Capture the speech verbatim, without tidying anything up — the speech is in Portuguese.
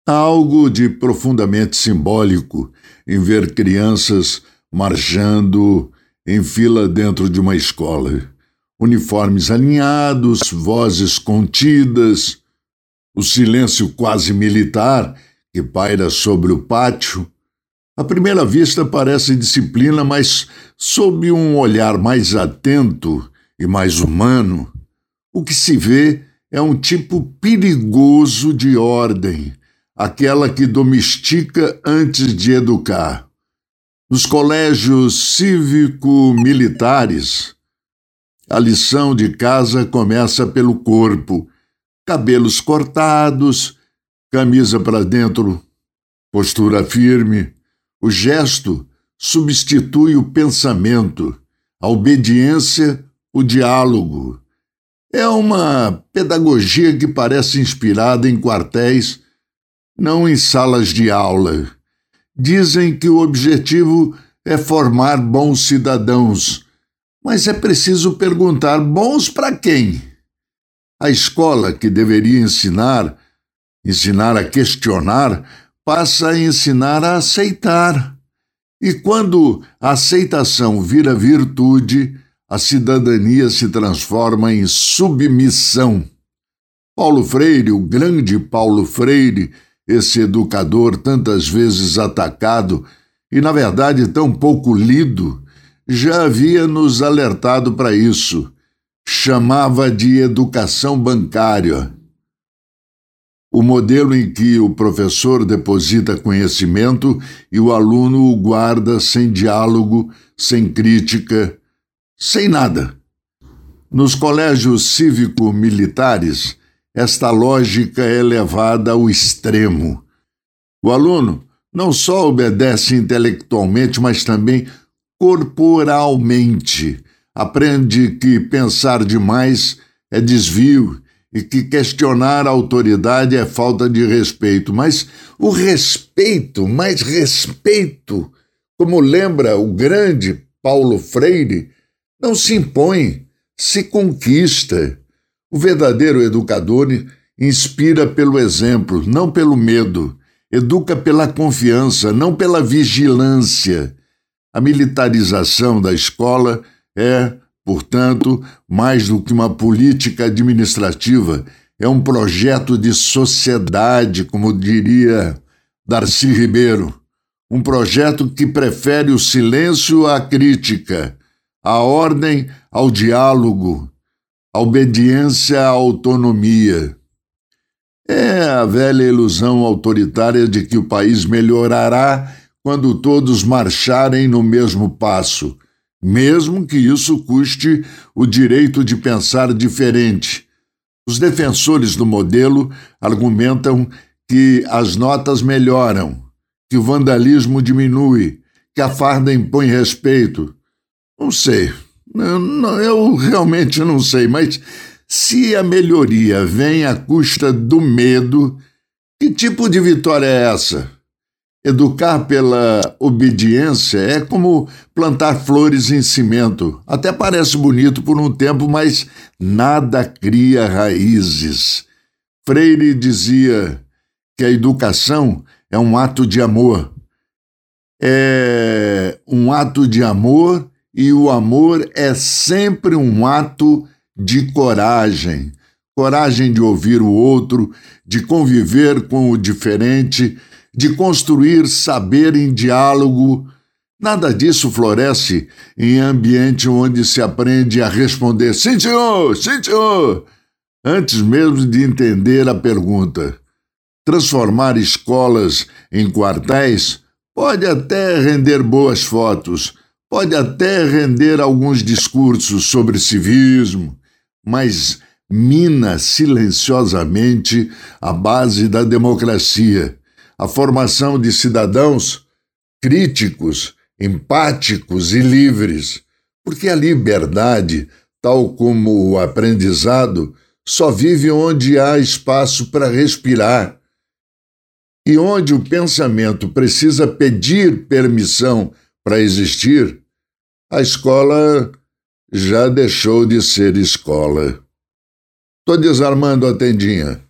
Há algo de profundamente simbólico em ver crianças marchando em fila dentro de uma escola. Uniformes alinhados, vozes contidas, o silêncio quase militar que paira sobre o pátio. À primeira vista parece disciplina, mas sob um olhar mais atento e mais humano, o que se vê é um tipo perigoso de ordem, aquela que domestica antes de educar. Nos colégios cívico-militares, a lição de casa começa pelo corpo, cabelos cortados, camisa para dentro, postura firme. O gesto substitui o pensamento, a obediência, o diálogo. É uma pedagogia que parece inspirada em quartéis, não em salas de aula. Dizem que o objetivo é formar bons cidadãos, mas é preciso perguntar: bons para quem? A escola, que deveria ensinar, ensinar a questionar, passa a ensinar a aceitar. E quando a aceitação vira virtude, a cidadania se transforma em submissão. Paulo Freire, o grande Paulo Freire, esse educador tantas vezes atacado e, na verdade, tão pouco lido, já havia nos alertado para isso. Chamava de educação bancária. O modelo em que o professor deposita conhecimento e o aluno o guarda sem diálogo, sem crítica, sem nada. Nos colégios cívico-militares, esta lógica é levada ao extremo. O aluno não só obedece intelectualmente, mas também corporalmente. Aprende que pensar demais é desvio e que questionar a autoridade é falta de respeito. Mas o respeito, mais respeito, como lembra o grande Paulo Freire, não se impõe, se conquista. O verdadeiro educador inspira pelo exemplo, não pelo medo. Educa pela confiança, não pela vigilância. A militarização da escola é, portanto, mais do que uma política administrativa, é um projeto de sociedade, como diria Darcy Ribeiro. Um projeto que prefere o silêncio à crítica, a ordem ao diálogo, a obediência à autonomia. É a velha ilusão autoritária de que o país melhorará quando todos marcharem no mesmo passo, mesmo que isso custe o direito de pensar diferente. Os defensores do modelo argumentam que as notas melhoram, que o vandalismo diminui, que a farda impõe respeito. Não sei, eu, eu realmente não sei, mas se a melhoria vem à custa do medo, que tipo de vitória é essa? Educar pela obediência é como plantar flores em cimento. Até parece bonito por um tempo, mas nada cria raízes. Freire dizia que a educação é um ato de amor. É um ato de amor e o amor é sempre um ato de coragem. Coragem de ouvir o outro, de conviver com o diferente, de construir saber em diálogo. Nada disso floresce em ambiente onde se aprende a responder sim, senhor, sim, senhor, antes mesmo de entender a pergunta. Transformar escolas em quartéis pode até render boas fotos, pode até render alguns discursos sobre civismo, mas mina silenciosamente a base da democracia, a formação de cidadãos críticos, empáticos e livres, porque a liberdade, tal como o aprendizado, só vive onde há espaço para respirar e onde o pensamento precisa pedir permissão para existir. A escola já deixou de ser escola. Estou desarmando a tendinha.